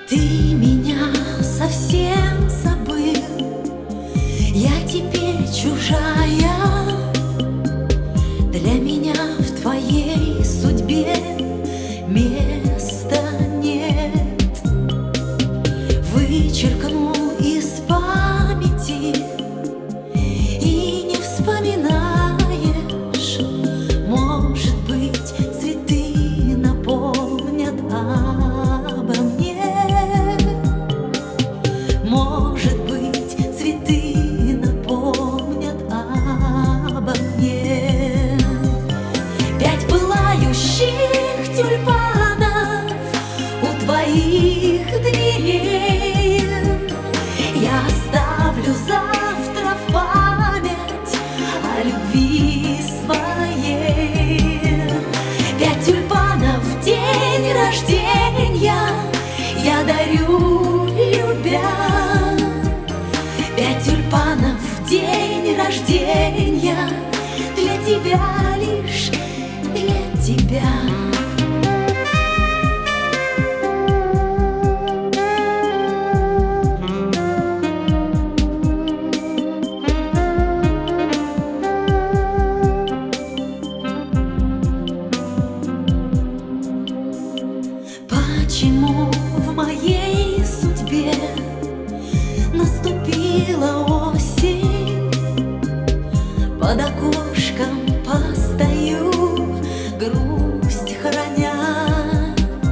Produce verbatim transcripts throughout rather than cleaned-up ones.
Ты меня совсем забыл, я теперь чужая. Для меня в твоей судьбе места нет. Вычеркну из памяти и не вспоминаешь. Может быть, цветы напомнят обо мне. Может быть, цветы напомнят обо мне. Пять пылающих тюльпанов у твоих дверей я оставлю завтра в память о любви своей. Пять тюльпанов в день рождения я дарю, любя. Пять тюльпанов в день рождения для тебя, лишь для тебя. Почему в моей судьбе наступила осень? Под окошком постою, грусть храня.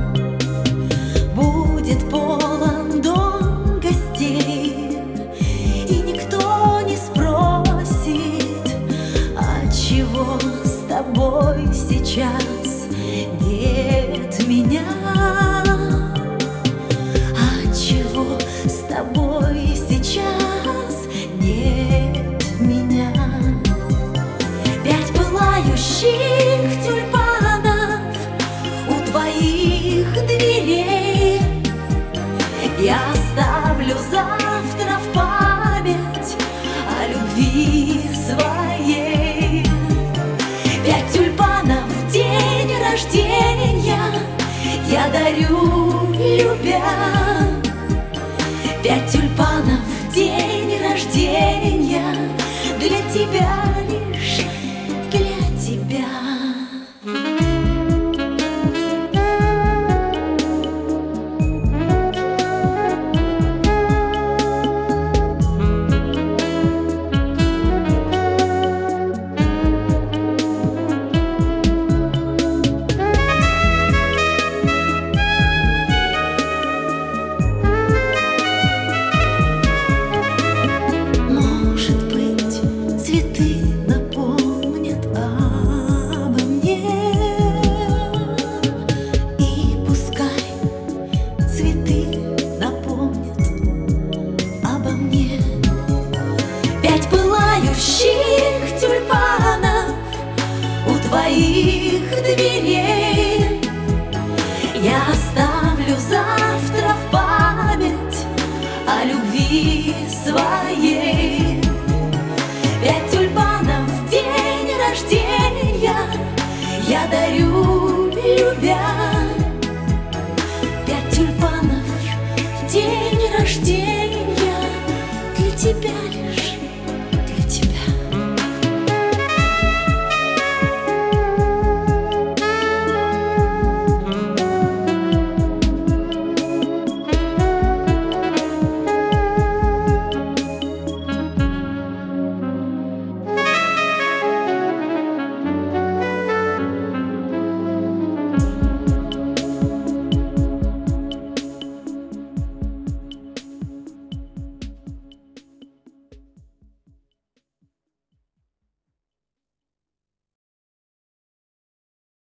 Будет полон дом гостей, и никто не спросит, отчего с тобой сейчас нет меня. Отчего с тобой сейчас нет меня. Пять пылающих тюльпанов у твоих дверей я оставлю завтра в память о любви своей. Пять тюльпанов в день рождения я дарю, любя. Пять тюльпанов в день рождения для тебя, лишь для тебя. Пять пылающих тюльпанов у твоих дверей я оставлю завтра в память о любви своей. Пять тюльпанов в день рождения я дарю, любя. Пять тюльпанов в день рождения для тебя лишь.